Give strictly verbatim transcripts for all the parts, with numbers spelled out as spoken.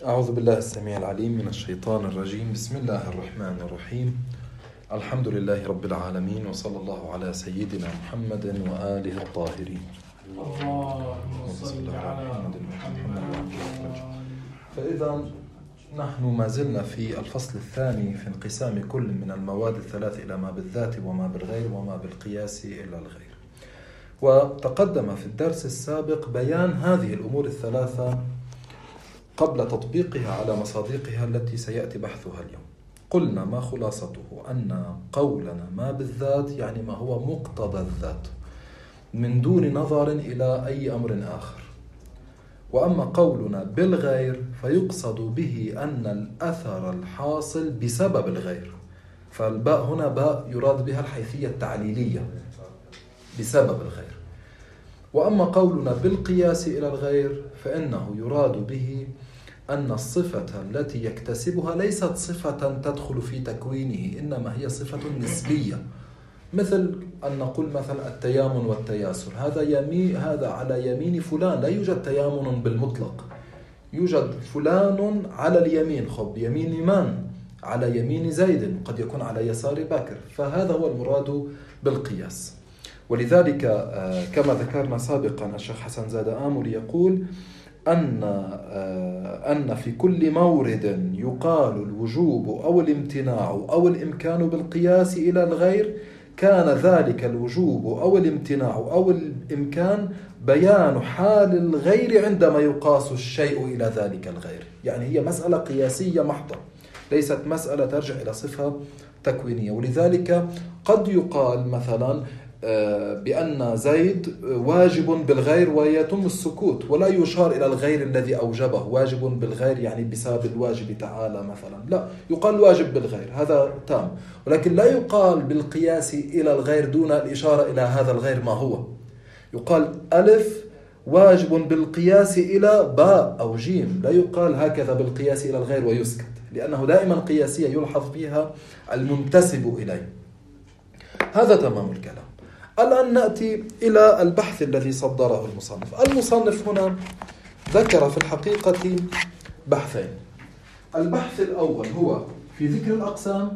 أعوذ بالله السميع العليم من الشيطان الرجيم. بسم الله الرحمن الرحيم. الحمد لله رب العالمين، وصلى الله على سيدنا محمد وآله الطاهرين. اللهم صل على محمد. فإذا نحن ما زلنا في الفصل الثاني في انقسام كل من المواد الثلاث إلى ما بالذات وما بالغير وما بالقياس إلى الغير. وتقدم في الدرس السابق بيان هذه الأمور الثلاثة قبل تطبيقها على مصادقها التي سيأتي بحثها اليوم. قلنا ما خلاصته أن قولنا ما بالذات يعني ما هو مقتضى الذات من دون نظر إلى أي أمر آخر، وأما قولنا بالغير فيقصد به أن الأثر الحاصل بسبب الغير، فالباء هنا باء يراد بها الحيثية التعليلية بسبب الغير. وأما قولنا بالقياس إلى الغير فإنه يراد به أن الصفة التي يكتسبها ليست صفة تدخل في تكوينه، إنما هي صفة نسبية، مثل أن نقول مثلا التيامن والتياسر، هذا يمين هذا على يمين فلان، لا يوجد تيامن بالمطلق، يوجد فلان على اليمين، خب يمين من؟ على يمين زيد، قد يكون على يسار بكر، فهذا هو المراد بالقياس. ولذلك كما ذكرنا سابقا الشيخ حسن زاد آمل يقول أن أن في كل مورد يقال الوجوب أو الامتناع أو الإمكان بالقياس إلى الغير، كان ذلك الوجوب أو الامتناع أو الإمكان بيان حال الغير عندما يقاس الشيء إلى ذلك الغير. يعني هي مسألة قياسية محضة، ليست مسألة ترجع إلى صفة تكوينية. ولذلك قد يقال مثلا بأن زيد واجب بالغير ويتم السكوت، ولا يشار إلى الغير الذي أوجبه، واجب بالغير يعني بسبب الواجب تعالى مثلا، لا، يقال واجب بالغير، هذا تام. ولكن لا يقال بالقياس إلى الغير دون الإشارة إلى هذا الغير ما هو. يقال ألف واجب بالقياس إلى باء أو جيم، لا يقال هكذا بالقياس إلى الغير ويسكت، لأنه دائما قياسية يلحظ فيها المنتسب إليه. هذا تمام الكلام. الآن نأتي إلى البحث الذي صدره المصنف. المصنف هنا ذكر في الحقيقة بحثين. البحث الأول هو في ذكر الأقسام،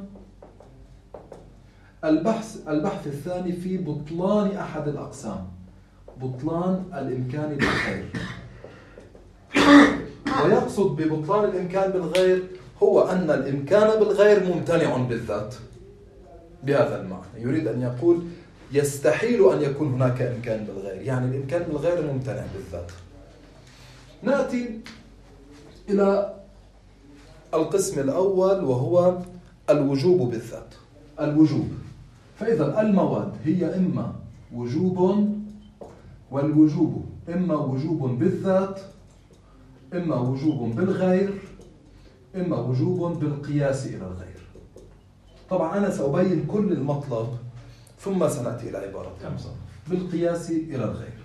البحث البحث الثاني في بطلان أحد الأقسام، بطلان الإمكان بالغير. ويقصد ببطلان الإمكان بالغير هو أن الإمكان بالغير ممتنع بالذات، بهذا المعنى يريد أن يقول يستحيل أن يكون هناك إمكان بالغير، يعني الإمكان بالغير ممتنع بالذات. نأتي إلى القسم الأول وهو الوجوب بالذات. الوجوب، فإذا المواد هي إما وجوب، والوجوب إما وجوب بالذات، إما وجوب بالغير، إما وجوب بالقياس إلى الغير. طبعا أنا سأبين كل المطلب ثم سنأتي إلى عبارة بالقياس إلى الغير.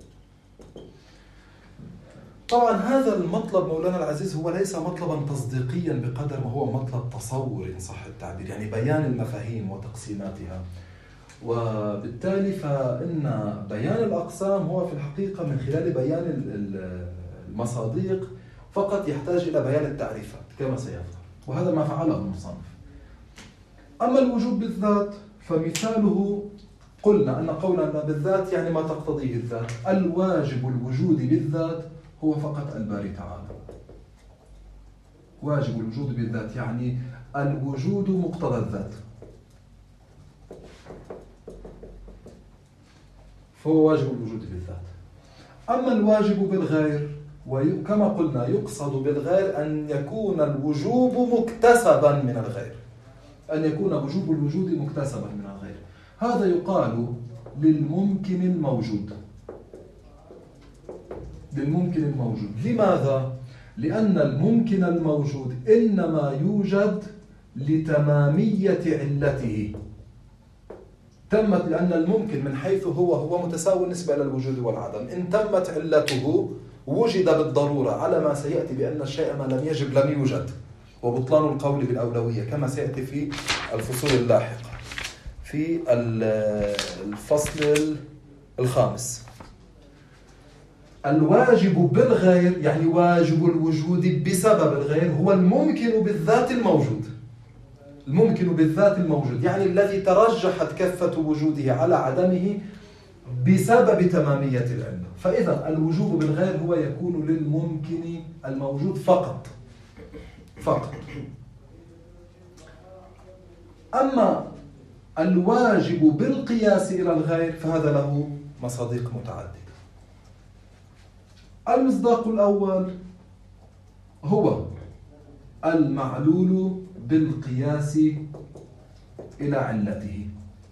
طبعا هذا المطلب مولانا العزيز هو ليس مطلبا تصديقيا بقدر ما هو مطلب تصور إن صح التعبير، يعني بيان المفاهيم وتقسيماتها. وبالتالي فإن بيان الأقسام هو في الحقيقة من خلال بيان المصادق فقط، يحتاج إلى بيان التعريفات كما سيظهر، وهذا ما فعله المصنف. أما الوجوب بالذات فمثاله قلنا أن قولنا بالذات يعني ما تقتضيه الذات. الواجب الوجود بالذات هو فقط الباري تعالى. واجب الوجود بالذات يعني الوجود مقتضى الذات، فهو واجب الوجود بالذات. أما الواجب بالغير وكما قلنا يقصد بالغير أن يكون الوجوب مكتسبا من الغير، أن يكون وجوب الوجود مكتسبا من الغير. هذا يقال للممكن الموجود. للممكن الموجود لماذا؟ لأن الممكن الموجود إنما يوجد لتمامية علته. تمت، لأن الممكن من حيث هو هو متساوي بالنسبة إلى الوجود والعدم، إن تمت علته وجد بالضرورة، على ما سيأتي بأن الشيء ما لم يجب لم يوجد، وبطلان القول بالأولوية كما سيأتي في الفصول اللاحقة في الفصل الخامس. الواجب بالغير يعني واجب الوجود بسبب الغير هو الممكن بالذات الموجود. الممكن بالذات الموجود يعني الذي ترجحت كفة وجوده على عدمه بسبب تمامية العلة. فإذا الوجوب بالغير هو يكون للممكن الموجود فقط فقط. أما الواجب بالقياس إلى الغير فهذا له مصادق متعددة. المصداق الأول هو المعلول بالقياس إلى علته.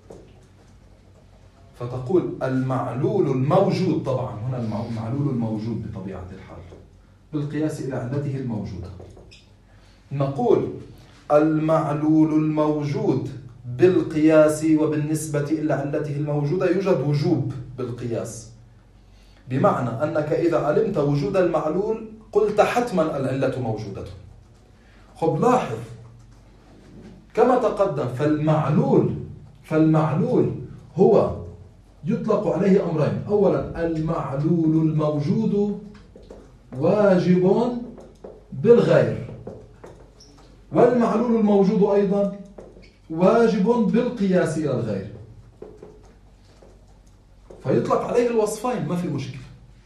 فتقول المعلول الموجود، طبعا هنا المعلول الموجود بطبيعة الحال بالقياس إلى علته الموجودة. نقول المعلول الموجود بالقياس وبالنسبة إلى علته الموجودة يوجد وجوب بالقياس، بمعنى أنك إذا علمت وجود المعلول قلت حتما العلة موجودة. خب لاحظ كما تقدم فالمعلول فالمعلول هو يطلق عليه أمرين. أولا المعلول الموجود واجب بالغير، والمعلول الموجود أيضا واجب بالقياس إلى الغير، فيطلق عليه الوصفين ما في مشكلة.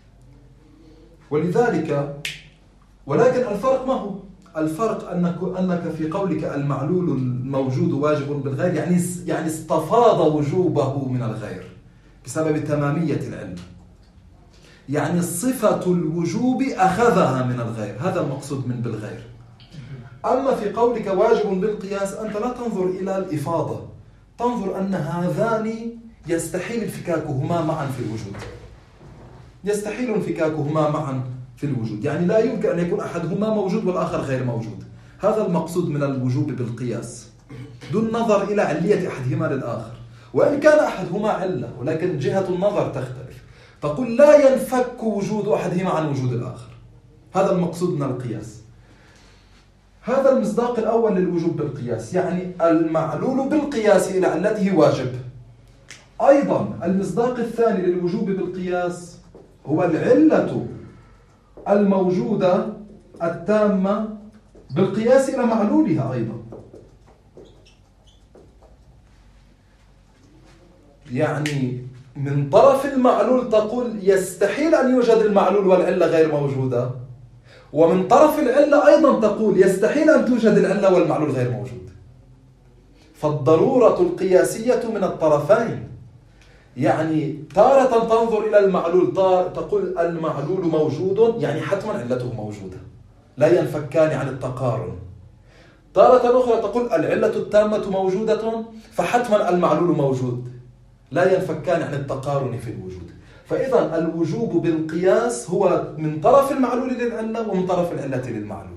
ولذلك ولكن الفرق ما هو؟ الفرق أنك أنك في قولك المعلول الموجود واجب بالغير يعني يعني استفاض وجوبه من الغير بسبب تمامية العلم، يعني صفة الوجوب أخذها من الغير، هذا المقصود من بالغير. أما في قولك واجب بالقياس أنت لا تنظر إلى الإفاضة، تنظر أن هذان يستحيل انفكاكهما معا في الوجود، يستحيل انفكاكهما معا في الوجود، يعني لا يمكن أن يكون أحدهما موجود والآخر غير موجود. هذا المقصود من الوجوب بالقياس دون نظر إلى علية أحدهما للآخر، وإن كان أحدهما علة ولكن جهة النظر تختلف. تقول لا ينفك وجود أحدهما عن وجود الآخر، هذا المقصود من القياس. هذا المصداق الأول للوجوب بالقياس، يعني المعلول بالقياس إلى علته واجب. أيضا المصداق الثاني للوجوب بالقياس هو العلة الموجودة التامة بالقياس إلى معلولها أيضا. يعني من طرف المعلول تقول يستحيل أن يوجد المعلول والعلة غير موجودة، ومن طرف العلة أيضا تقول يستحيل أن توجد العلة والمعلول غير موجود. فالضرورة القياسية من الطرفين، يعني تارة تنظر إلى المعلول تقول المعلول موجود يعني حتما علته موجودة لا ينفكان عن التقارن. تارة أخرى تقول العلة التامة موجودة فحتما المعلول موجود لا ينفكان عن التقارن في الوجود. فإذا الوجوب بالقياس هو من طرف المعلول للعلة ومن طرف العلة للمعلول.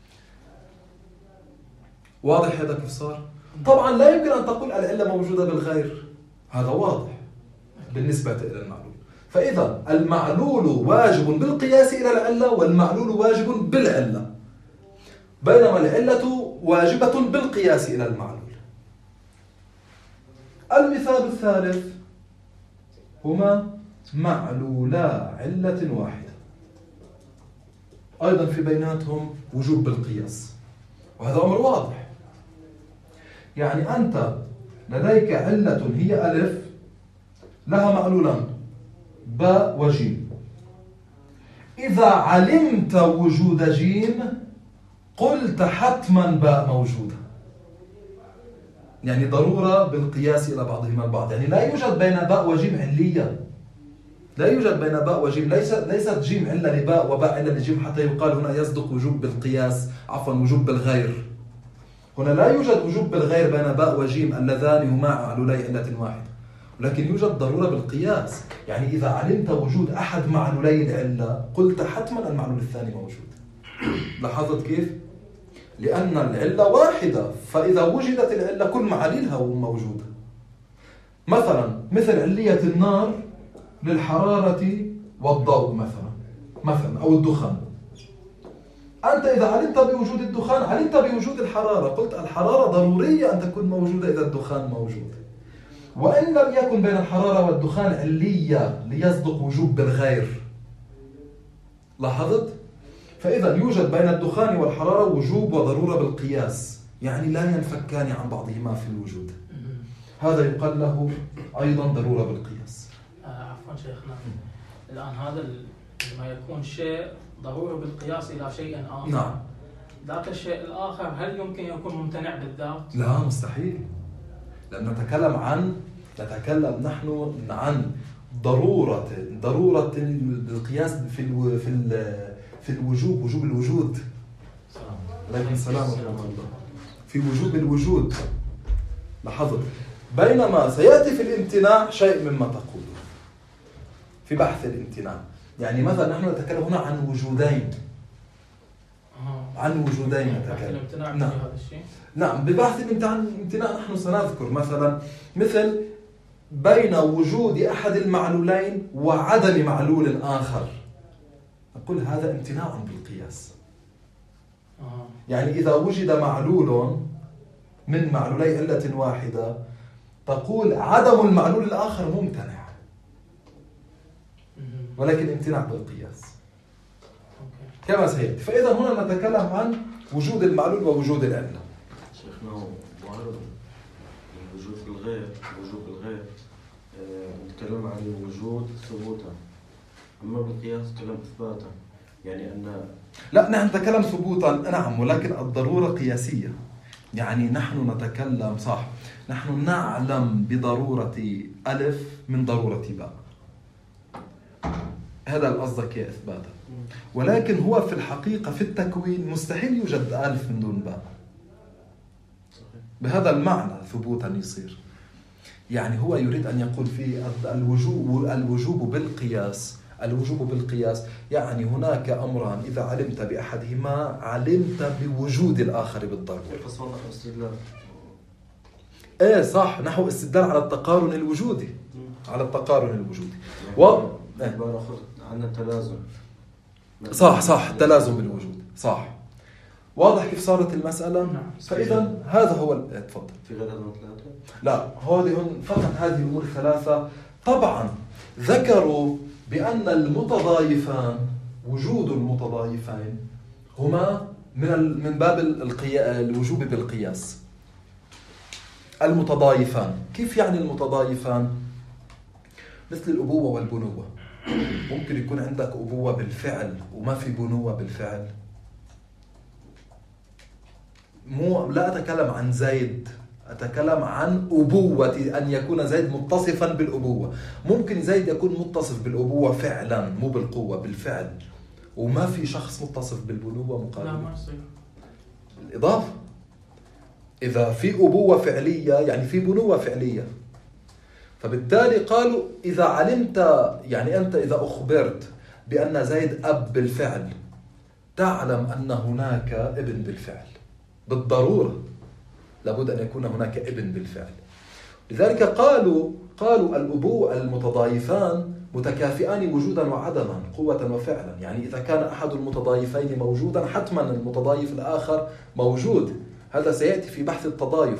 واضح هذا كيف صار؟ طبعا لا يمكن أن تقول العلة موجودة بالغير، هذا واضح بالنسبة إلى المعلول. فإذا المعلول واجب بالقياس إلى العلة والمعلول واجب بالعلة، بينما العلة واجبة بالقياس إلى المعلول. المثال الثالث هما معلولا علة واحدة، أيضا في بيناتهم وجوب بالقياس، وهذا أمر واضح. يعني أنت لديك علة هي ألف لها معلولان باء وجيم، إذا علمت وجود جيم قلت حتما باء موجودة، يعني ضرورة بالقياس إلى بعضهما البعض. يعني لا يوجد بين باء وجيم علية، لا يوجد بين باء وجيم، ليست ليست جيم علة لباء وباء علة لجيم حتى يقال هنا يصدق وجوب بالقياس، عفوا وجوب بالغير. هنا لا يوجد وجوب بالغير بين باء وجيم اللذان هما معلولي علة واحدة، ولكن يوجد ضرورة بالقياس. يعني إذا علمت وجود أحد معلولي العلة قلت حتما المعلول الثاني موجود. لاحظت كيف؟ لأن العلة واحدة، فإذا وجدت العلة كل معاليلها موجودة. مثلا مثل علية النار للحرارة والضوء مثلا مثلا أو الدخان. أنت إذا علمت بوجود الدخان علمت بوجود الحرارة، قلت الحرارة ضرورية أن تكون موجودة إذا الدخان موجود، وإن لم يكن بين الحرارة والدخان علية ليصدق وجوب بالغير لاحظت؟ فإذا يوجد بين الدخان والحرارة وجوب وضرورة بالقياس، يعني لا ينفكان عن بعضهما في الوجود. هذا يقال له أيضا ضرورة بالقياس. آه عفوا شيخنا، الآن هذا لما يكون شيء ضروري بالقياس إلى شيء آخر، نعم، ذاك الشيء الآخر هل يمكن يكون ممتنع بالذات؟ لا مستحيل، لأن نتكلم عن نتكلم نحن عن ضرورة ضرورة القياس في الو... في ال... في الوجوب، وجوب الوجود. عليكم السلام ورحمة الله. في وجوب الوجود. لاحظوا، بينما سيأتي في الامتناع شيء مما تقوله في بحث الامتناع. يعني مثلا نحن نتكلم هنا عن وجودين، عن وجودين نتكلم. نعم. نعم، ببحث الامتناع نحن سنذكر مثلا مثل بين وجود أحد المعلولين وعدم معلول آخر، نقول هذا امتناع بالقياس. يعني إذا وجد معلول من معلولي علة واحدة تقول عدم المعلول الآخر ممتنع، ولكن امتناع بالقياس كما سيأتي. فإذا هنا نتكلم عن وجود المعلول ووجود العلة. شيخنا معارض الوجود في الغير، وجود الغير نتكلم عن الوجود ثبوتا، أما بالقياس نتكلم إثباتا، يعني أن لا نحن نتكلم ثبوتا نعم، ولكن الضرورة قياسية. يعني نحن نتكلم صح، نحن نعلم بضرورة ألف من ضرورة باء، هذا القصدك يا إثباتا، ولكن هو في الحقيقة في التكوين مستحيل يوجد ألف من دون باء. بهذا المعنى ثبوتا يصير. يعني هو يريد أن يقول في الوجوب الوجوب بالقياس، الوجوب بالقياس يعني هناك أمران إذا علمت بأحدهما علمت بوجود الآخر بالضرورة. إيه صح، نحو استدلال على التقارن الوجودي، على التقارن الوجودي. و عن التلازم. صح صح، التلازم بالوجود صح. واضح كيف صارت المسألة؟ فإذا هذا هو تفضل. في غير هذه ثلاثة؟ لا، هذه فقط هذه الأمور الثلاثة. طبعا ذكروا بأن المتضايفان، وجود المتضايفين هما من من باب القيا... الوجوب بالقياس. المتضايفان، كيف يعني المتضايفان؟ مثل الأبوة والبنوة. ممكن يكون عندك أبوة بالفعل وما في بنوة بالفعل. مو لا أتكلم عن زيد، أتكلم عن أبوة، أن يكون زيد متصفا بالأبوة. ممكن زيد يكون متصف بالأبوة فعلا مو بالقوة، بالفعل، وما في شخص متصف بالبنوة مقابل. لا ما يصير. بالإضافة إذا في أبوة فعلية يعني في بنوة فعلية. فبالتالي قالوا إذا علمت، يعني أنت إذا أخبرت بأن زيد أب بالفعل تعلم أن هناك ابن بالفعل بالضرورة، لابد أن يكون هناك ابن بالفعل. لذلك قالوا قالوا الأبوة المتضايفان متكافئان وجودا وعدما، قوة وفعلا. يعني إذا كان أحد المتضايفين موجودا حتما المتضايف الآخر موجود، هذا سيأتي في بحث التضايف.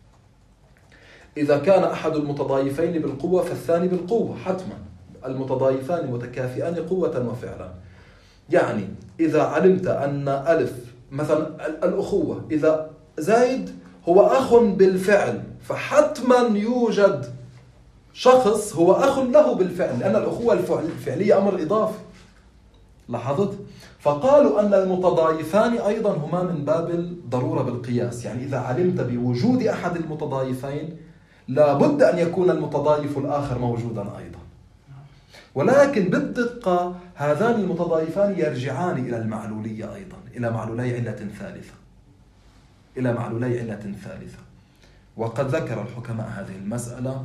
إذا كان أحد المتضايفين بالقوة فالثاني بالقوة حتما، المتضايفان متكافئان قوة وفعلا. يعني إذا علمت أن ألف مثلا الأخوة، إذا زيد هو أخ بالفعل فحتما يوجد شخص هو أخ له بالفعل، لأن الأخوة الفعلية أمر إضافي. لاحظت؟ فقالوا أن المتضايفان أيضا هما من باب الضرورة بالقياس. يعني إذا علمت بوجود أحد المتضايفين لابد أن يكون المتضايف الآخر موجودا أيضا. ولكن بالدقة هذان المتضايفان يرجعان إلى المعلولية أيضا، إلى معلولي علة ثالثة، إلى معلولي علة ثالثة. وقد ذكر الحكماء هذه المسألة.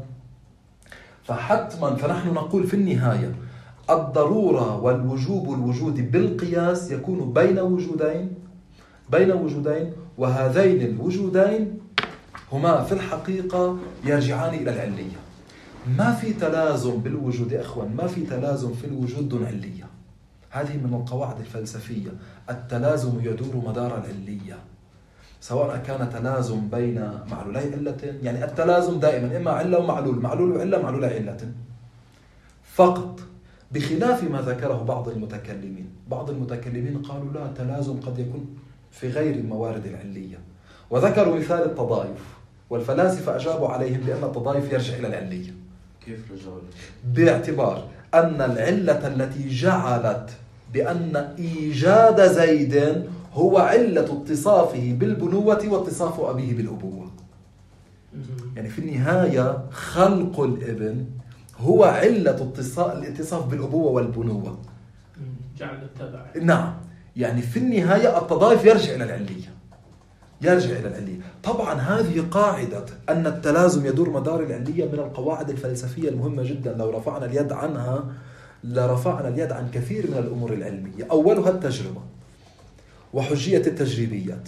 فحتما فنحن نقول في النهاية الضرورة والوجوب الوجود بالقياس يكون بين وجودين بين وجودين وهذين الوجودين هما في الحقيقة يرجعان إلى العلية. ما في تلازم بالوجود يا أخوان، ما في تلازم في الوجود دون علية. هذه من القواعد الفلسفية، التلازم يدور مدار العلية، سواء كان تلازم بين معلولي علة، يعني التلازم دائما إما علة ومعلول، معلول وعلة، معلول علة فقط. بخلاف ما ذكره بعض المتكلمين. بعض المتكلمين قالوا لا، تلازم قد يكون في غير الموارد العلية، وذكروا مثال التضايف، والفلاسفة أجابوا عليهم بأن التضايف يرجع إلى العلية. كيف رجعوا؟ باعتبار أن العلة التي جعلت بأن إيجاد زيد هو علة اتصافه بالبنوة واتصاف أبيه بالأبوة. يعني في النهاية خلق الابن هو علة الاتصاف بالأبوة والبنوة. جعل التبع. نعم، يعني في النهاية التضايف يرجع إلى العلية، يرجع إلى العلية. طبعا هذه قاعدة أن التلازم يدور مدار العلية من القواعد الفلسفية المهمة جدا. لو رفعنا اليد عنها لرفعنا اليد عن كثير من الأمور العلمية. أولها التجربة وحجية التجريبيات.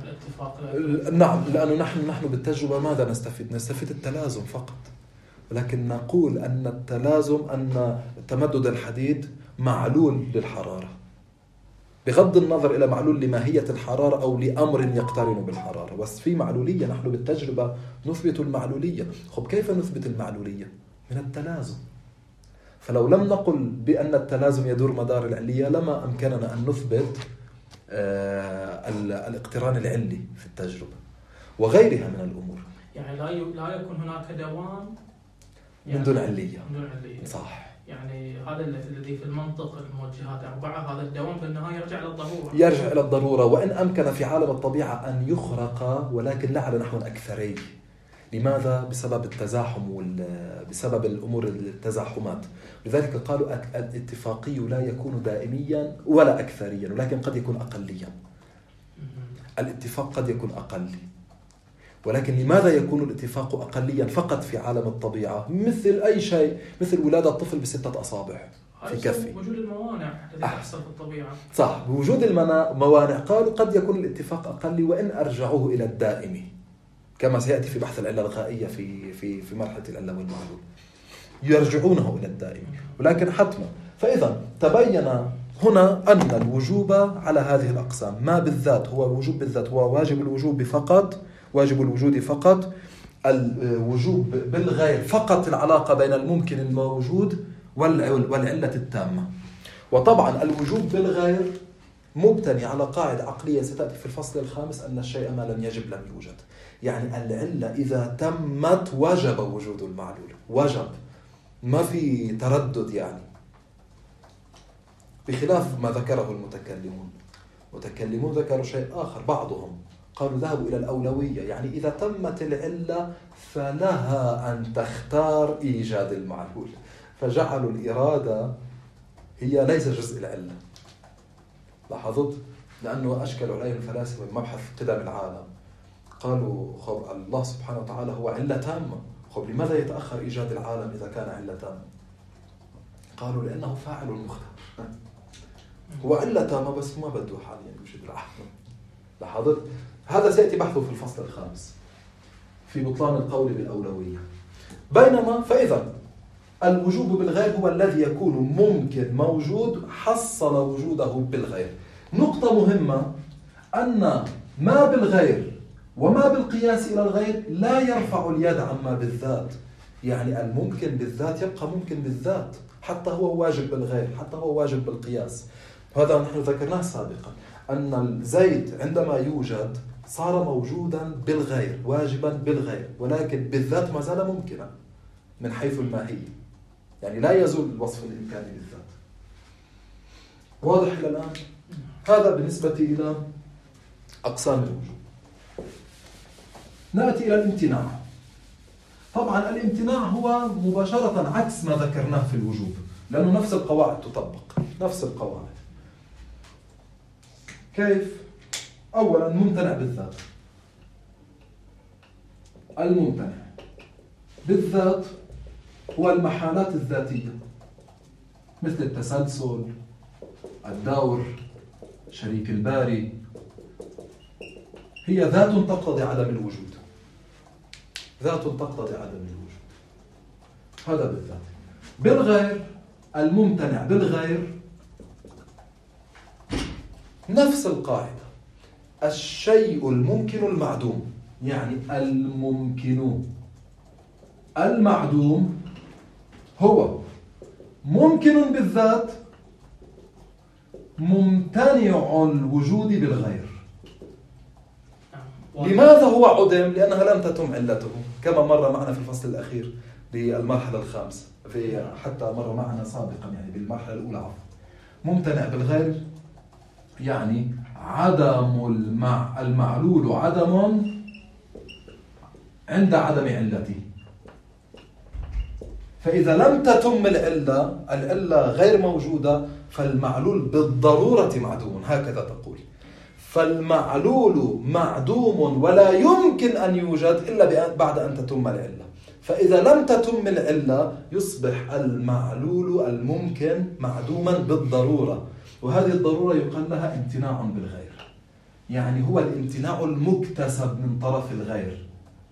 نعم، لأنه نحن نحن بالتجربة ماذا نستفيد؟ نستفيد التلازم فقط. لكن نقول أن التلازم، أن تمدد الحديد معلول للحرارة، بغض النظر إلى معلول لماهية الحرارة أو لأمر يقترن بالحرارة، بس في معلولية. نحن بالتجربة نثبت المعلولية. خب كيف نثبت المعلولية؟ من التلازم. فلو لم نقل بأن التلازم يدور مدار العلية لما أمكننا أن نثبت آه الاقتران العلي في التجربة وغيرها من الأمور. يعني لا لا يكون هناك دوام يعني من دون علية. من دون علية. صح. يعني هذا الذي في المنطق الموجهات أربعة، هذا الدوام في النهاية يرجع إلى الضرورة. يرجع إلى الضرورة، وإن أمكن في عالم الطبيعة أن يخرق، ولكن لا على نحو أكثري. لماذا؟ بسبب التزاحم وبسبب الأمور التزاحمات. لذلك قالوا الاتفاقي لا يكون دائميا ولا أكثريا، ولكن قد يكون أقليا. الاتفاق قد يكون أقلي، ولكن لماذا يكون الاتفاق أقليا فقط في عالم الطبيعة؟ مثل أي شيء، مثل ولادة الطفل بستة أصابع في كفه. وجود الموانع التي تحصل في الطبيعة. صح، بوجود الموانع قالوا قد يكون الاتفاق أقلي، وإن أرجعوه إلى الدائم كما سيأتي في بحث العلة الغائية في في في مرحلة العلة والمعلول، يرجعونه إلى الدائم. ولكن حتما، فإذا تبين هنا أن الوجوب على هذه الأقسام. ما بالذات هو الوجوب بالذات، هو واجب الوجوب فقط، واجب الوجود فقط. الوجوب بالغير فقط العلاقة بين الممكن الموجود والعلة التامة. وطبعا الوجوب بالغير مبتني على قاعدة عقلية ستأتي في الفصل الخامس، أن الشيء ما لم يجب لم يوجد. يعني العلة إذا تمت وجب وجود المعلول، وجب، ما في تردد. يعني بخلاف ما ذكره المتكلمون. المتكلمون ذكروا شيء آخر، بعضهم قالوا ذهبوا إلى الأولوية. يعني إذا تمت العلة فلها أن تختار إيجاد المعلول، فجعلوا الإرادة هي ليس جزء العلة. لاحظت؟ لأنه أشكلوا عليه الفلاسفة بمبحث قدم العالم. قالوا خب الله سبحانه وتعالى هو علة تامة، خب لماذا يتأخر إيجاد العالم إذا كان علة تامة؟ قالوا لأنه فاعل مختار، هو علة تامة بس ما بده حاليا يوجد العالم. لاحظت؟ هذا سيأتي بحثه في الفصل الخامس في بطلان القول بالأولوية. بينما فإذا الوجوب بالغير هو الذي يكون ممكن موجود حصل وجوده بالغير. نقطة مهمة أن ما بالغير وما بالقياس إلى الغير لا يرفع اليد عما بالذات. يعني الممكن بالذات يبقى ممكن بالذات، حتى هو واجب بالغير، حتى هو واجب بالقياس. هذا نحن ذكرناه سابقا، أن الزيت عندما يوجد صار موجودا بالغير، واجبا بالغير، ولكن بالذات ما زال ممكنا من حيث الماهية. يعني لا يزول الوصف الإمكاني بالذات. واضح إلى الآن؟ هذا بالنسبة إلى أقسام الوجوب. نأتي إلى الامتناع. طبعا الامتناع هو مباشرة عكس ما ذكرناه في الوجوب، لأنه نفس القواعد تطبق، نفس القواعد. كيف؟ أولا ممتنع بالذات. الممتنع بالذات هو المحالات الذاتية مثل التسلسل، الدور، شريك الباري، هي ذات تقتضي عدم الوجود، ذات تقتضي عدم الوجود. هذا بالذات. بالغير، الممتنع بالغير نفس القاعدة، الشيء الممكن المعدوم. يعني الممكن المعدوم هو ممكن بالذات ممتنع الوجود بالغير. لماذا هو عدم؟ لأنها لم تتم علته كما مر معنا في الفصل الأخير بالمرحلة الخامسة، في حتى مر معنا سابقا يعني بالمرحلة الأولى عفوا. ممتنع بالغير يعني عدم المع... المعلول عدم عند عدم علته. فإذا لم تتم العلة، العلة غير موجودة، فالمعلول بالضرورة معدوم، هكذا تقول. فالمعلول معدوم ولا يمكن أن يوجد إلا بعد أن تتم العلة. فإذا لم تتم العلة يصبح المعلول الممكن معدوما بالضرورة، وهذه الضرورة يقال لها امتناع بالغير، يعني هو الامتناع المكتسب من طرف الغير.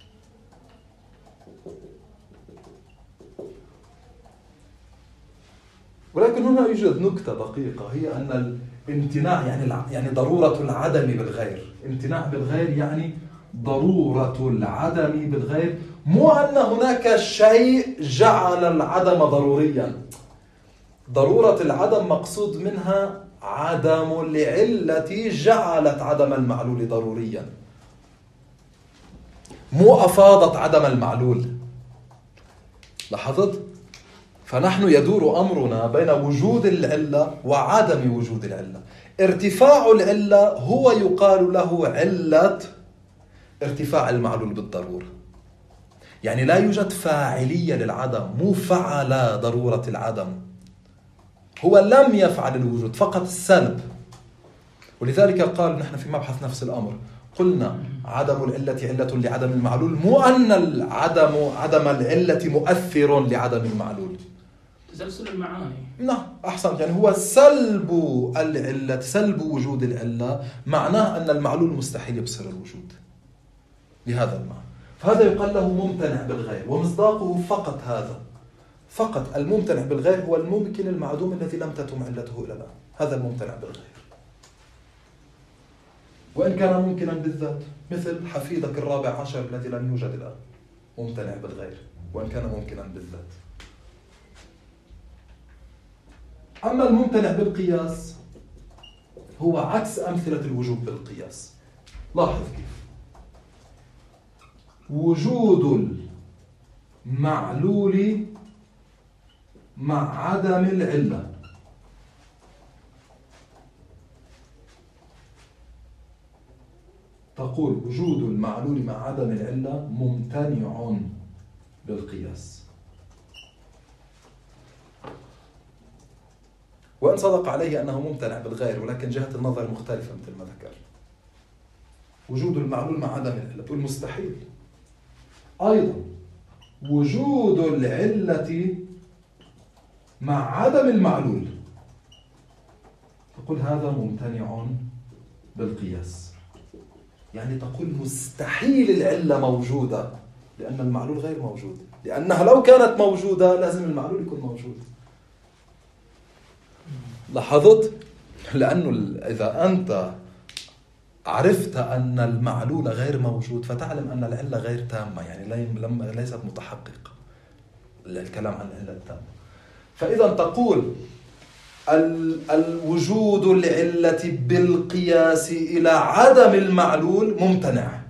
ولكن هنا يوجد نكتة دقيقة، هي أن الامتناع يعني يعني ضرورة العدم بالغير. امتناع بالغير يعني ضرورة العدم بالغير، مو أن هناك شيء جعل العدم ضروريا. ضرورة العدم مقصود منها عدم العلة جعلت عدم المعلول ضروريا، مو أفاضت عدم المعلول. لاحظت؟ فنحن يدور أمرنا بين وجود العلة وعدم وجود العلة. ارتفاع العلة هو يقال له علة ارتفاع المعلول بالضرورة، يعني لا يوجد فاعلية للعدم، مو فعل ضرورة العدم، هو لم يفعل الوجود، فقط السلب. ولذلك قال نحن في مبحث نفس الأمر، قلنا عدم العلة علة لعدم المعلول، مو أن العدم عدم العلة مؤثر لعدم المعلول. تسلسل المعاني. نعم أحسن، يعني هو سلب العلة، سلب وجود العلة معناه أن المعلول مستحيل يبصر الوجود بهذا المعنى. فهذا يقال له ممتنع بالغير، ومصداقه فقط هذا، فقط الممتنع بالغير هو الممكن المعدوم الذي لم تتم علته إلى الآن، هذا الممتنع بالغير. وإن كان ممكنا بالذات مثل حفيدك الرابع عشر الذي لم يوجد الآن، ممتنع بالغير وإن كان ممكنا بالذات. أما الممتنع بالقياس هو عكس أمثلة الوجود بالقياس. لاحظ كيف وجود المعلول مع عدم العلة. تقول وجود المعلول مع عدم العلة ممتنع بالقياس، وإن صدق عليه أنه ممتنع بالغير، ولكن جهة النظر مختلفة مثل ما ذكر. وجود المعلول مع عدم العلة تقول مستحيل. أيضا وجود العلة مع عدم المعلول تقول هذا ممتنع بالقياس، يعني تقول مستحيل العلة موجودة لأن المعلول غير موجود، لأنها لو كانت موجودة لازم المعلول يكون موجود. لاحظت؟ لأنه إذا أنت عرفت أن المعلول غير موجود فتعلم أن العلة غير تامة، يعني ليست متحققة، الكلام عن العلة التامة. فإذا تقول الوجود العلة بالقياس إلى عدم المعلول ممتنع،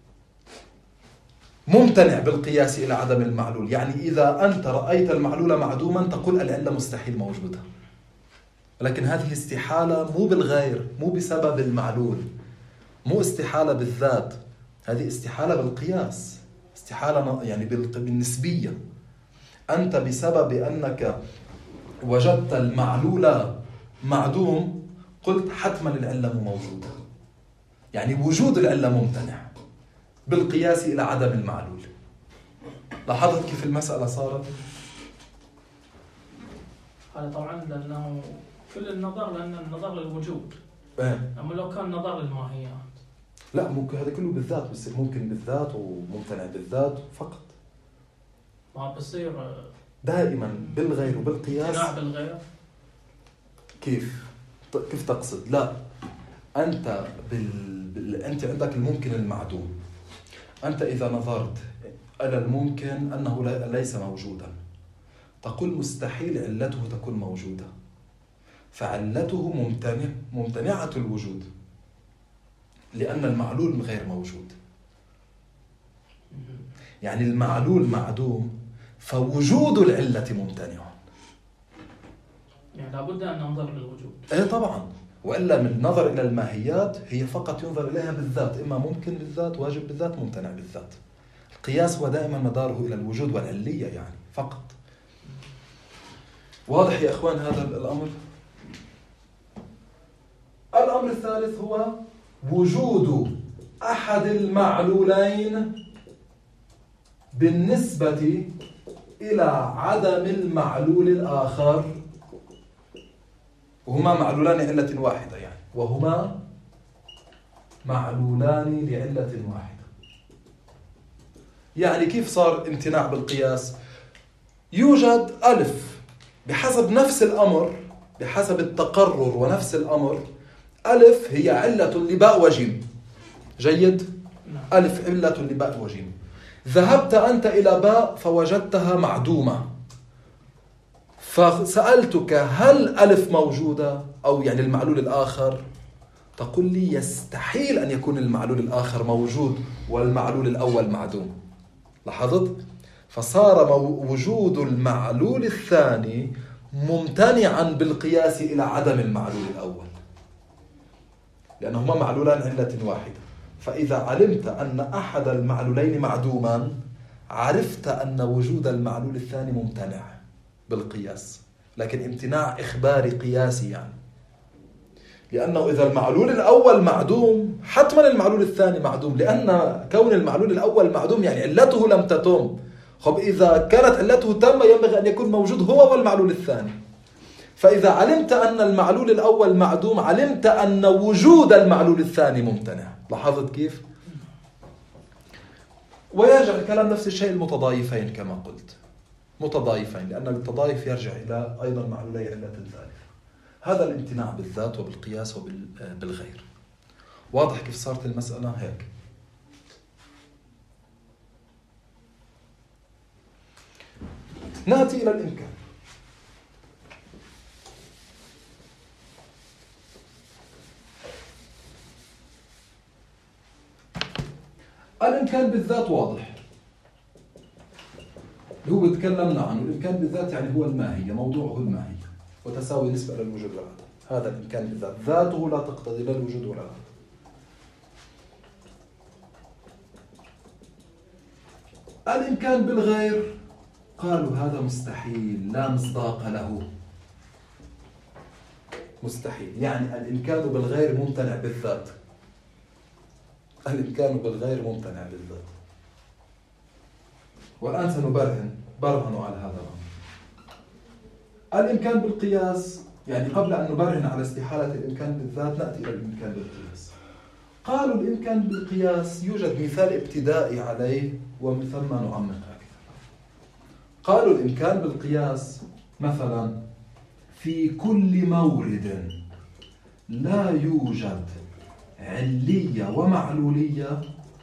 ممتنع بالقياس إلى عدم المعلول، يعني إذا أنت رأيت المعلول معدوما تقول العلة مستحيل موجودة. لكن هذه استحالة مو بالغير، مو بسبب المعلول، مو استحالة بالذات، هذه استحالة بالقياس، استحالة يعني بالنسبية. أنت بسبب أنك وجدت المعلول معدوم قلت حتما العلة مو موجودة، يعني وجود العلة ممتنع بالقياس إلى عدم المعلول. لاحظت كيف المسألة صارت؟ هذا طبعا لأنه كل النظر لأن النظر للوجود، إيه؟ أما لو كان نظر للماهيات لا، ممكن هذا كله بالذات، بس ممكن بالذات وممتنع بالذات فقط. ما بصير دائما بالغير وبالقياس. امتناع بالغير كيف؟ كيف تقصد؟ لا، أنت بال... بال... أنت عندك الممكن المعدوم. أنت إذا نظرت إلى الممكن أنه ليس موجودا تقول مستحيل علته تكون موجودة، فعلته ممتنع ممتنعة الوجود لأن المعلول غير موجود. يعني المعلول معدوم فوجود العلة ممتنع. يعني لابد أن ننظر للوجود. إيه طبعا، وإلا من النظر إلى الماهيات هي فقط ينظر إليها بالذات، إما ممكن بالذات، واجب بالذات، ممتنع بالذات. القياس هو دائما مداره إلى الوجود والعلية يعني فقط. واضح يا إخوان هذا الأمر؟ الأمر الثالث هو وجود أحد المعلولين بالنسبة إلى عدم المعلول الآخر، وهما معلولان لعلة واحدة يعني، وهما معلولان لعلة واحدة. يعني كيف صار امتناع بالقياس؟ يوجد ألف بحسب نفس الأمر، بحسب التقرر ونفس الأمر، ألف هي علة لباء وجيم. جيد؟ ألف علة لباء وجيم. ذهبت أنت إلى باء فوجدتها معدومة، فسألتك هل ألف موجودة أو يعني المعلول الآخر؟ تقول لي يستحيل أن يكون المعلول الآخر موجود والمعلول الأول معدوم. لاحظت؟ فصار وجود المعلول الثاني ممتنعا بالقياس إلى عدم المعلول الأول، لأنهما معلولان علة واحدة. فإذا علمت أن أحد المعلولين معدوما عرفت أن وجود المعلول الثاني ممتنع بالقياس، لكن امتناع إخباري قياسي يعني، لأنه إذا المعلول الأول معدوم حتما المعلول الثاني معدوم، لأن كون المعلول الأول معدوم يعني علته لم تتم. خب إذا كانت علته تامة ينبغي أن يكون موجود هو والمعلول الثاني. فإذا علمت أن المعلول الأول معدوم علمت أن وجود المعلول الثاني ممتنع. لاحظت كيف؟ ويرجع الكلام نفس الشيء المتضايفين كما قلت، متضايفين، لأن التضايف يرجع إلى أيضا معلولي علة ثالثة. هذا الامتناع بالذات وبالقياس وبالغير. واضح كيف صارت المسألة هيك؟ نأتي إلى الإمكان. الإمكان بالذات واضح، هو بتكلمنا عنه. الإمكان بالذات يعني هو الماهية، موضوعه الماهية وتساوي نسبة للوجود والعدم. هذا الإمكان بالذات، ذاته لا تقتضي لا الوجود ولا العدم. الإمكان بالغير قالوا هذا مستحيل، لا مصداق له. مستحيل يعني الإمكان بالغير ممتنع بالذات. الإمكان بالغير ممتنع بالذات. والآن سنبرهن برهنوا على هذا الأمر. الإمكان بالقياس يعني قبل أن نبرهن على استحالة الإمكان بالذات نأتي إلى الإمكان بالقياس. قالوا الإمكان بالقياس يوجد مثال ابتدائي عليه وثم نعمق أكثر. قالوا الإمكان بالقياس مثلا في كل مورد لا يوجد علية ومعلولية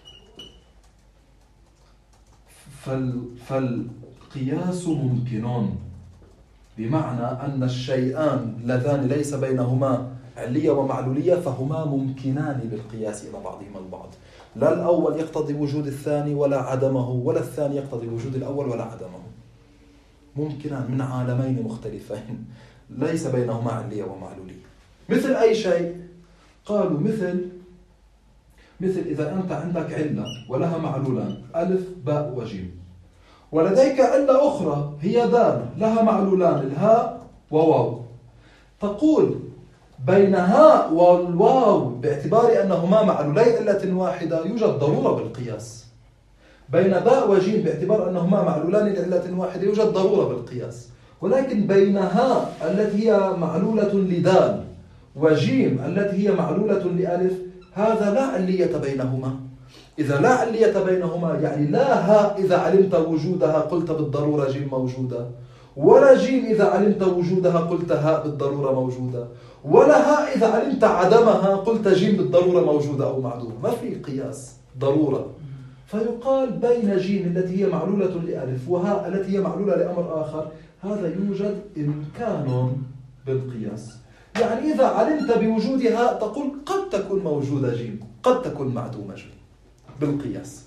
فالقياس ممكن، بمعنى أن الشيئان اللذان ليس بينهما علية ومعلولية فهما ممكنان بالقياس إلى بعضهما البعض. لا الأول يقتضي وجود الثاني ولا عدمه، ولا الثاني يقتضي وجود الأول ولا عدمه. ممكنان من عالمين مختلفين ليس بينهما علية ومعلولية. مثل أي شيء؟ قالوا مثل مثل إذا أنت عندك علة ولها معلولان ألف باء وجيم، ولديك علة أخرى هي دال لها معلولان الهاء وواو، تقول بين هاء والواو باعتبار أنهما معلولي علة واحدة يوجد ضرورة بالقياس. بين باء وجيم باعتبار أنهما معلولان لعلة واحدة يوجد ضرورة بالقياس. ولكن بين هاء التي هي معلولة لدال وجيم التي هي معلولة لألف هذا لا علية بينهما. إذا لا علية بينهما يعني لا هاء إذا علمت وجودها قلت بالضرورة جيم موجودة، ولا جيم إذا علمت وجودها قلت هاء بالضرورة موجودة، ولا هاء إذا علمت عدمها قلت جيم بالضرورة موجودة أو معدومة. ما في قياس ضرورة. فيقال بين جيم التي هي معلولة لألف وهاء التي هي معلولة لأمر آخر هذا يوجد إمكان بالقياس. يعني إذا علمت بوجودها تقول قد تكون موجودة جيم، قد تكون معدومة جيم بالقياس.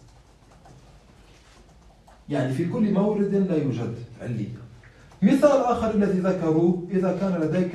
يعني في كل مورد لا يوجد علية. مثال آخر الذي ذكروه: إذا كان لديك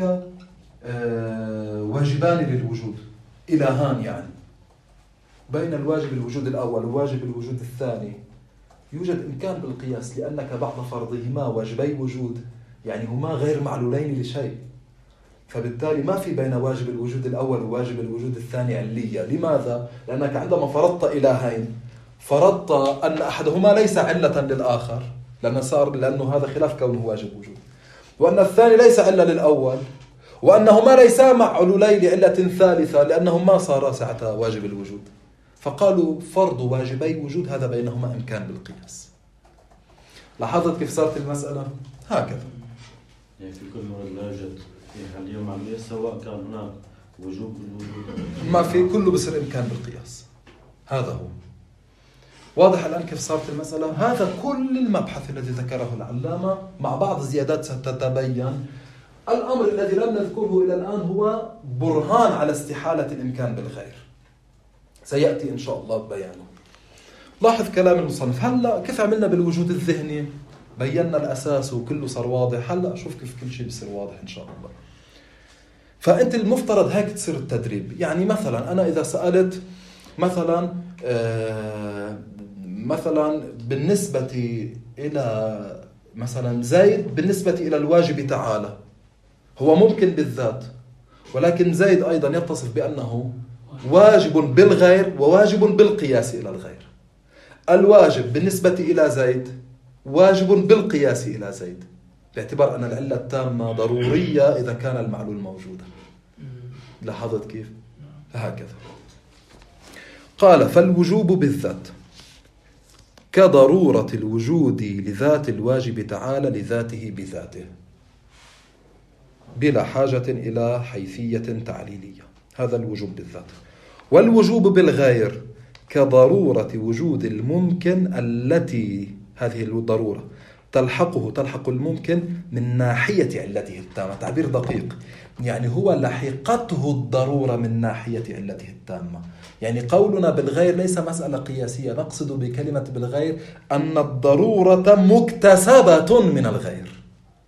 واجبان للوجود، إلهان يعني، بين الواجب الوجود الأول وواجب الوجود الثاني يوجد إمكان بالقياس، لأنك بعد فرضهما واجبي وجود يعني هما غير معلولين لشيء، فبالتالي ما في بين واجب الوجود الأول وواجب الوجود الثاني علية. لماذا؟ لأنك عندما فرضت إلهين فرضت أن أحدهما ليس علة للآخر، لأن صار لأنه هذا خلاف كونه واجب وجود، وأن الثاني ليس علة للأول، وأنهما ليسا معلولين لعلة ثالثة لأنهما صارا ساعة واجب الوجود. فقالوا فرض واجبي وجود هذا بينهما إمكان بالقياس. لاحظت كيف صارت المسألة؟ هكذا. يعني في كل مرة لا يوجد في حاليا معلومية سواء كان هناك وجوب بالوجود ما في، كله بصير إمكان بالقياس. هذا هو. واضح الآن كيف صارت المسألة؟ هذا كل المبحث الذي ذكره العلامة مع بعض الزيادات ستتبين. الأمر الذي لم نذكره إلى الآن هو برهان على استحالة الإمكان بالغير، سيأتي إن شاء الله بيانه. لاحظ كلام المصنف. هلأ كيف عملنا بالوجود الذهني؟ بينا الأساس وكله صار واضح. هلأ شوف كيف كل شيء بصير واضح إن شاء الله. فأنت المفترض هيك تصير التدريب. يعني مثلا أنا إذا سألت مثلا آه مثلا بالنسبة إلى مثلا زيد بالنسبة إلى الواجب تعالى، هو ممكن بالذات، ولكن زيد أيضا يتصف بأنه واجب بالغير وواجب بالقياس إلى الغير. الواجب بالنسبة إلى زيد واجب بالقياس إلى زيد، باعتبار أن العلة التامة ضرورية إذا كان المعلول موجودا. لاحظت كيف؟ هكذا. قال: فالوجوب بالذات كضرورة الوجود لذات الواجب تعالى لذاته بذاته بلا حاجة إلى حيثية تعليلية. هذا الوجوب بالذات. والوجوب بالغير كضرورة وجود الممكن التي هذه الضرورة تلحقه تلحق الممكن من ناحية علته التامة. تعبير دقيق، يعني هو لحقته الضرورة من ناحية علته التامة. يعني قولنا بالغير ليس مسألة قياسية، نقصد بكلمة بالغير أن الضرورة مكتسبة من الغير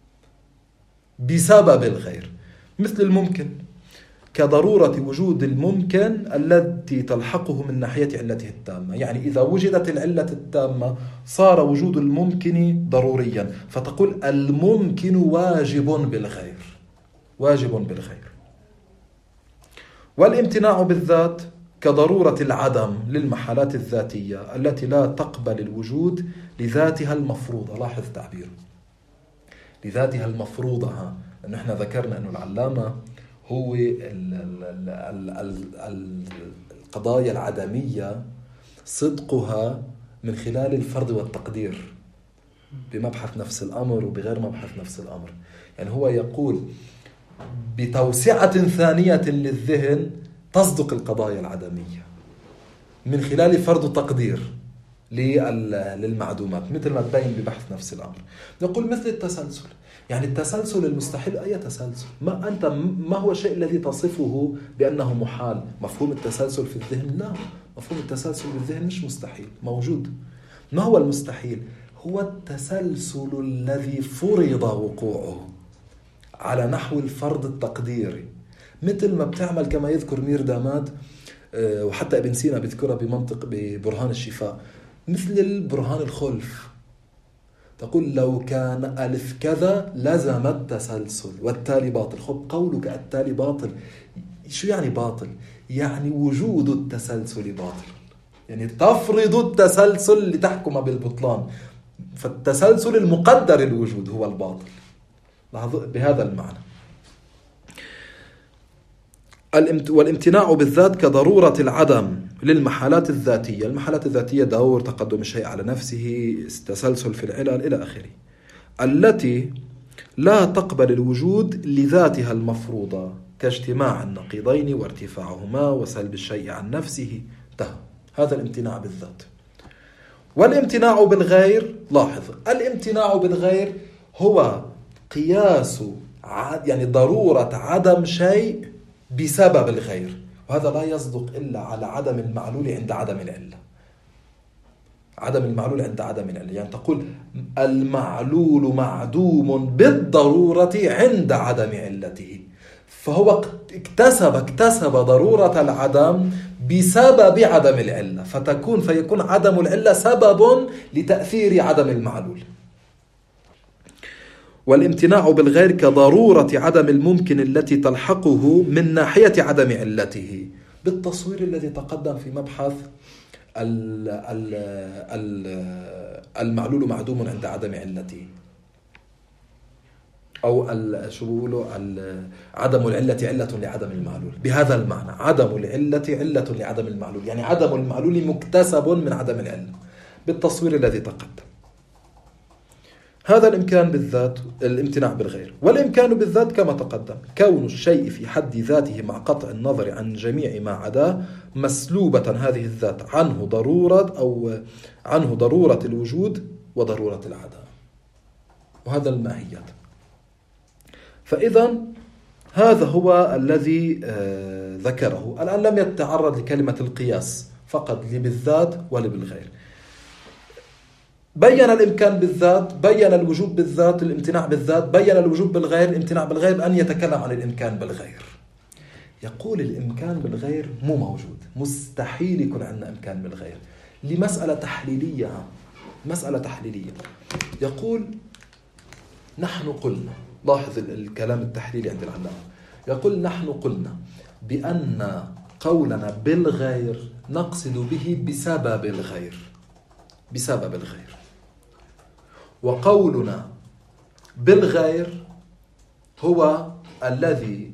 بسبب الغير، مثل الممكن كضرورة وجود الممكن التي تلحقه من ناحية علته التامة. يعني إذا وجدت العلة التامة صار وجود الممكن ضروريا، فتقول الممكن واجب بالغير، واجب بالغير. والامتناع بالذات كضرورة العدم للمحالات الذاتية التي لا تقبل الوجود لذاتها المفروضة. لاحظ تعبيره لذاتها المفروضة، لأنه احنا ذكرنا أنه العلامة هو القضايا العدمية صدقها من خلال الفرض والتقدير بمبحث نفس الأمر وبغير مبحث نفس الأمر. يعني هو يقول بتوسعة ثانية للذهن تصدق القضايا العدمية من خلال فرض وتقدير للمعدومات، مثل ما تبين ببحث نفس الأمر. نقول مثل التسلسل. يعني التسلسل المستحيل أي تسلسل، ما أنت ما هو الشيء الذي تصفه بأنه محال؟ مفهوم التسلسل في الذهن؟ لا، مفهوم التسلسل في الذهن مش مستحيل، موجود. ما هو المستحيل؟ هو التسلسل الذي فرض وقوعه على نحو الفرض التقديري، مثل ما بتعمل كما يذكر مير داماد وحتى ابن سينا بيذكرها بمنطق ببرهان الشفاء، مثل البرهان الخلف. تقول لو كان ألف كذا لزم التسلسل والتالي باطل. خب قولك التالي باطل، شو يعني باطل؟ يعني وجود التسلسل باطل، يعني تفرض التسلسل لتحكم بالبطلان، فالتسلسل المقدر الوجود هو الباطل. بهذا المعنى. والامتناع بالذات كضرورة العدم للمحالات الذاتية. المحالات الذاتية دور تقدم الشيء على نفسه، تسلسل في العلل إلى آخره، التي لا تقبل الوجود لذاتها المفروضة كاجتماع النقيضين وارتفاعهما وسلب الشيء عن نفسه. ده هذا الامتناع بالذات. والامتناع بالغير، لاحظ الامتناع بالغير هو قياس يعني ضرورة عدم شيء بسبب الغير، وهذا لا يصدق إلا على عدم المعلول عند عدم العلة. عدم المعلول عند عدم العلة يعني تقول المعلول معدوم بالضرورة عند عدم علته، فهو اكتسب اكتسب ضرورة العدم بسبب عدم العلة، فتكون فيكون عدم العلة سبب لتأثير عدم المعلول. والامتناع بالغير كضرورة عدم الممكن التي تلحقه من ناحية عدم علته، بالتصوير الذي تقدم في مبحث المعلول معدوم عند عدم علته، أو شو بيقولوا عدم العلة علة لعدم المعلول. بهذا المعنى عدم العلة علة لعدم المعلول، يعني عدم المعلول مكتسب من عدم العلة بالتصوير الذي تقدم. هذا الإمكان بالذات، الامتناع بالغير. والإمكان بالذات كما تقدم كون الشيء في حد ذاته مع قطع النظر عن جميع ما عداه مسلوبة هذه الذات عنه ضرورة أو عنه ضرورة الوجود وضرورة العدم، وهذا الماهيات. فإذا هذا هو الذي ذكره. الآن لم يتعرض لكلمة القياس فقط لبالذات ولبالغير. بيّن الإمكان بالذات، بيّن الوجوب بالذات، الامتناع بالذات، بيّن الوجوب بالغير، الامتناع بالغير، أن يتكلم عن الإمكان بالغير. يقول الإمكان بالغير مو موجود، مستحيل يكون عندنا إمكان بالغير لمسألة تحليلية. مسألة تحليلية يقول نحن قلنا، لاحظ الكلام التحليلي عند العلامة، يقول نحن قلنا بأن قولنا بالغير نقصد به بسبب الغير، بسبب الغير، وقولنا بالغير هو الذي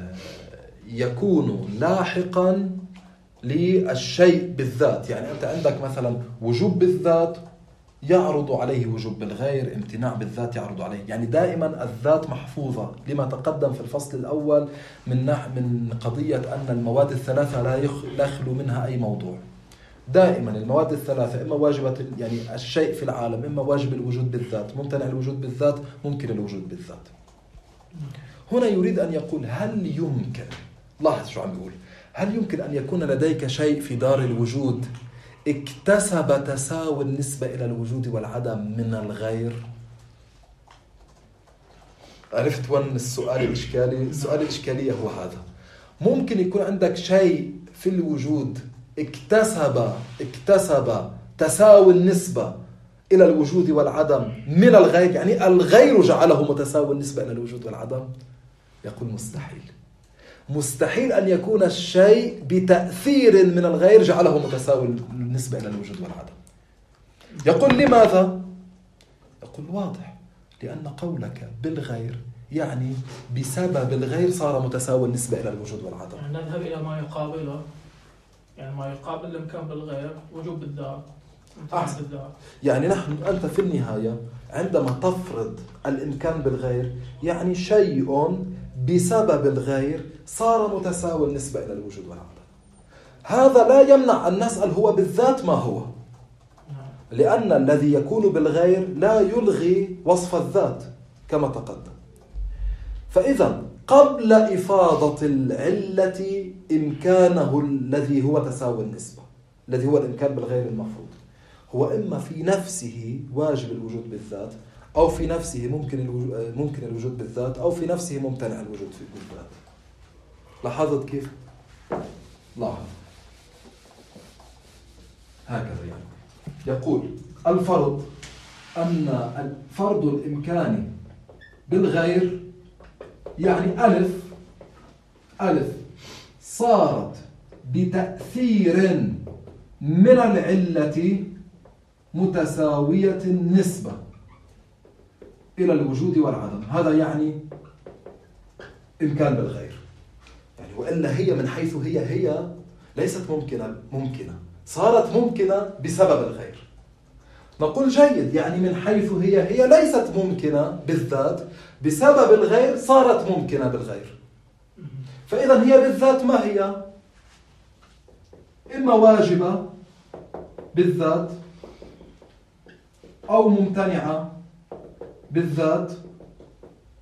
يكون لاحقا للشيء بالذات. يعني أنت عندك مثلا وجوب بالذات يعرض عليه وجوب بالغير، امتناع بالذات يعرض عليه، يعني دائما الذات محفوظة لما تقدم في الفصل الأول من من قضية أن المواد الثلاثة لا يخلو منها أي موضوع. دائما المواد الثلاثة إما واجبة يعني الشيء في العالم، إما واجب الوجود بالذات، ممتنع الوجود بالذات، ممكن الوجود بالذات. هنا يريد أن يقول هل يمكن، لاحظ شو عم يقول، هل يمكن أن يكون لديك شيء في دار الوجود اكتسب تساوي النسبة إلى الوجود والعدم من الغير؟ عرفت وين السؤال الإشكالي؟ السؤال الإشكالية هو هذا. ممكن يكون عندك شيء في الوجود اكتسب اكتسب تساوي النسبة إلى الوجود والعدم من الغير، يعني الغير جعله متساوي النسبة إلى الوجود والعدم. يقول مستحيل، مستحيل أن يكون الشيء بتأثير من الغير جعله متساوي النسبة إلى الوجود والعدم. يقول لماذا؟ يقول واضح، لأن قولك بالغير يعني بسبب الغير صار متساوي النسبة إلى الوجود والعدم. يعني نذهب إلى ما يقابله، يعني ما يقابل الإمكان بالغير وجوب بالذات. أحسن. يعني نحن أنت في النهاية عندما تفرض الإمكان بالغير يعني شيء بسبب الغير صار متساوي النسبة إلى الوجود والعدم. هذا لا يمنع أن نسأل هو بالذات ما هو، لأن الذي يكون بالغير لا يلغي وصف الذات كما تقدم. فإذا قبل إفاضة العلة إمكانه الذي هو تساوي النسبة، الذي هو الإمكان بالغير المفروض، هو إما في نفسه واجب الوجود بالذات، أو في نفسه ممكن الوجود, ممكن الوجود بالذات، أو في نفسه ممتنع الوجود بالذات. لاحظت كيف؟ لاحظ هكذا يعني يقول الفرض أن فرض الإمكان بالغير يعني ألف ألف صارت بتأثير من العلة متساوية النسبة إلى الوجود والعدم. هذا يعني إمكان بالغير، يعني وإلا هي من حيث هي هي ليست ممكنة ممكنة صارت ممكنة بسبب الغير. نقول جيد، يعني من حيث هي هي ليست ممكنة بالذات، بسبب الغير صارت ممكنة بالغير. فإذا هي بالذات ما هي؟ إما واجبة بالذات أو ممتنعة بالذات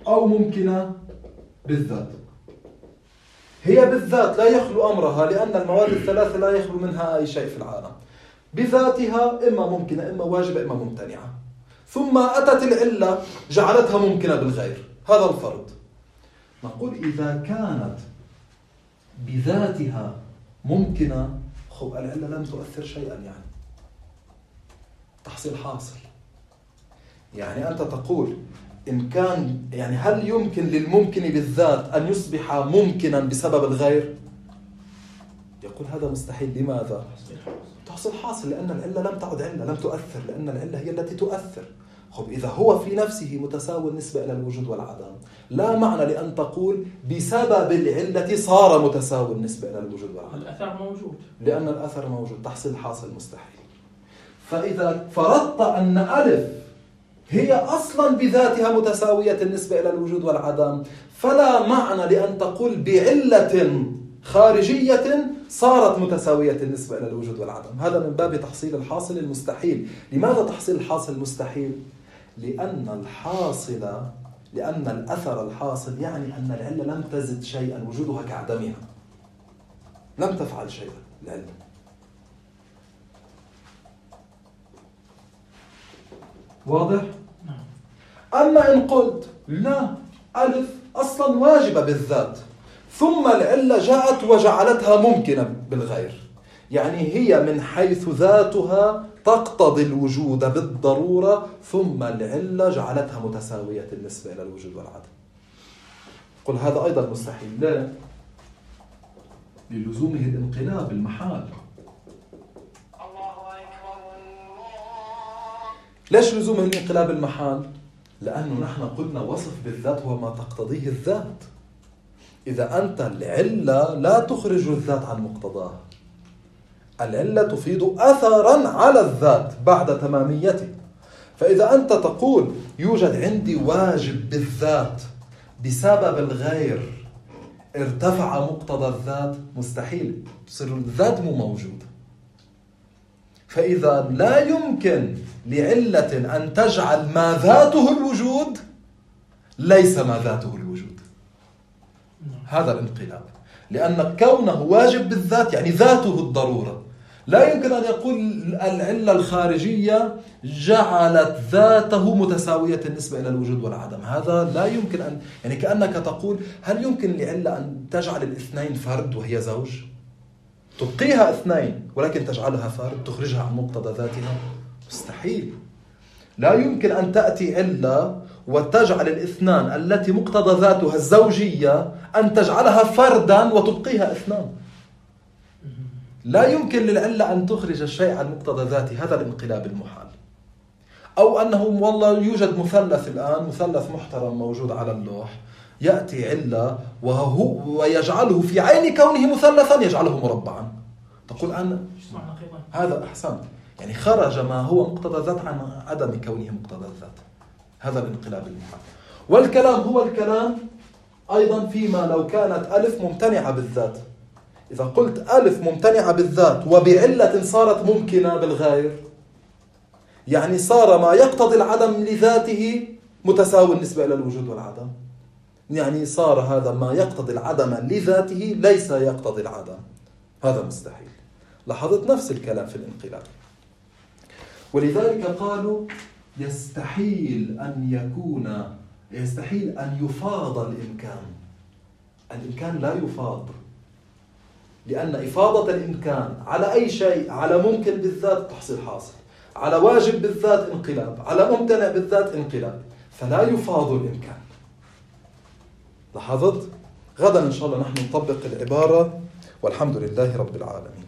أو ممكنة بالذات. هي بالذات لا يخلو أمرها لأن المواد الثلاثة لا يخلو منها أي شيء في العالم. بذاتها إما ممكنة إما واجبة إما ممتنعة. ثم أتت العلة جعلتها ممكنة بالغير. هذا الفرض. نقول إذا كانت بذاتها ممكنة خب العلة لم تؤثر شيئا، يعني تحصيل حاصل. يعني أنت تقول إن كان يعني هل يمكن للممكن بالذات أن يصبح ممكنا بسبب الغير؟ يقول هذا مستحيل. لماذا؟ تحصيل حاصل، لأن العلة لم تعد علة، لم تؤثر، لأن العلة هي التي تؤثر. خب إذا هو في نفسه متساوي النسبة إلى الوجود والعدم، لا معنى لأن تقول بسبب العلة صار متساوي النسبة إلى الوجود والعدم. الأثر موجود، لأن الأثر موجود. تحصيل حاصل مستحيل. فإذا فرضت أن ألف هي أصلا بذاتها متساوية النسبة إلى الوجود والعدم، فلا معنى لأن تقول بعلة خارجية صارت متساوية النسبة إلى الوجود والعدم. هذا من باب تحصيل الحاصل المستحيل. لماذا تحصيل الحاصل المستحيل؟ لأن الحاصل لأن الأثر الحاصل يعني أن العلة لم تزد شيئا، وجودها كعدمها، لم تفعل شيئا العلة. واضح؟ أما إن قلت لا، ألف أصلا واجبة بالذات ثم العلة جاءت وجعلتها ممكنة بالغير، يعني هي من حيث ذاتها تقتضي الوجود بالضرورة ثم العلة جعلتها متساوية النسبة إلى الوجود والعدم. قل هذا أيضا مستحيل. لا، للزومه الانقلاب المحال. ليش لزومه الانقلاب المحال؟ لأنه نحن قلنا وصف بالذات هو ما تقتضيه الذات. إذا أنت العلة لا تخرج الذات عن مقتضاها، العلة تفيد أثرا على الذات بعد تماميته. فإذا أنت تقول يوجد عندي واجب بالذات بسبب الغير ارتفع مقتضى الذات، مستحيل، تصير الذات مو موجود. فإذا لا يمكن لعلة أن تجعل ما ذاته الوجود ليس ما ذاته الوجود. هذا الانقلاب، لأن كونه واجب بالذات يعني ذاته الضرورة. لا يمكن أن يقول العلة الخارجية جعلت ذاته متساوية النسبة إلى الوجود والعدم. هذا لا يمكن أن، يعني كأنك تقول هل يمكن لعلة أن تجعل الاثنين فرد وهي زوج؟ تبقيها اثنين ولكن تجعلها فرد، تخرجها عن مقتضى ذاتها؟ مستحيل. لا يمكن أن تأتي علة وتجعل الاثنان التي مقتضى ذاتها الزوجية أن تجعلها فردا وتبقيها اثنان. لا يمكن للعلة أن تخرج الشيء عن مقتضى ذاته. هذا الانقلاب المحال. أو أنه والله يوجد مثلث الآن، مثلث محترم موجود على اللوح، يأتي علة وهو ويجعله في عين كونه مثلثا يجعله مربعا. تقول أنا هذا أحسن، يعني خرج ما هو مقتضى الذات عن عدم كونه مقتضى الذات. هذا الانقلاب المحال. والكلام هو الكلام أيضا فيما لو كانت ألف ممتنعة بالذات. إذا قلت ألف ممتنعة بالذات وبعلة صارت ممكنة بالغير، يعني صار ما يقتضي العدم لذاته متساوي النسبة إلى الوجود والعدم، يعني صار هذا ما يقتضي العدم لذاته ليس يقتضي العدم. هذا مستحيل. لاحظت نفس الكلام في الانقلاب. ولذلك قالوا يستحيل أن يكون يستحيل أن يفاض الإمكان. الإمكان لا يفاض، لأن إفاضة الإمكان على أي شيء، على ممكن بالذات تحصيل حاصل، على واجب بالذات انقلاب، على ممتنع بالذات انقلاب، فلا يفاض الإمكان. لاحظت؟ غدا إن شاء الله نحن نطبق العبارة، والحمد لله رب العالمين.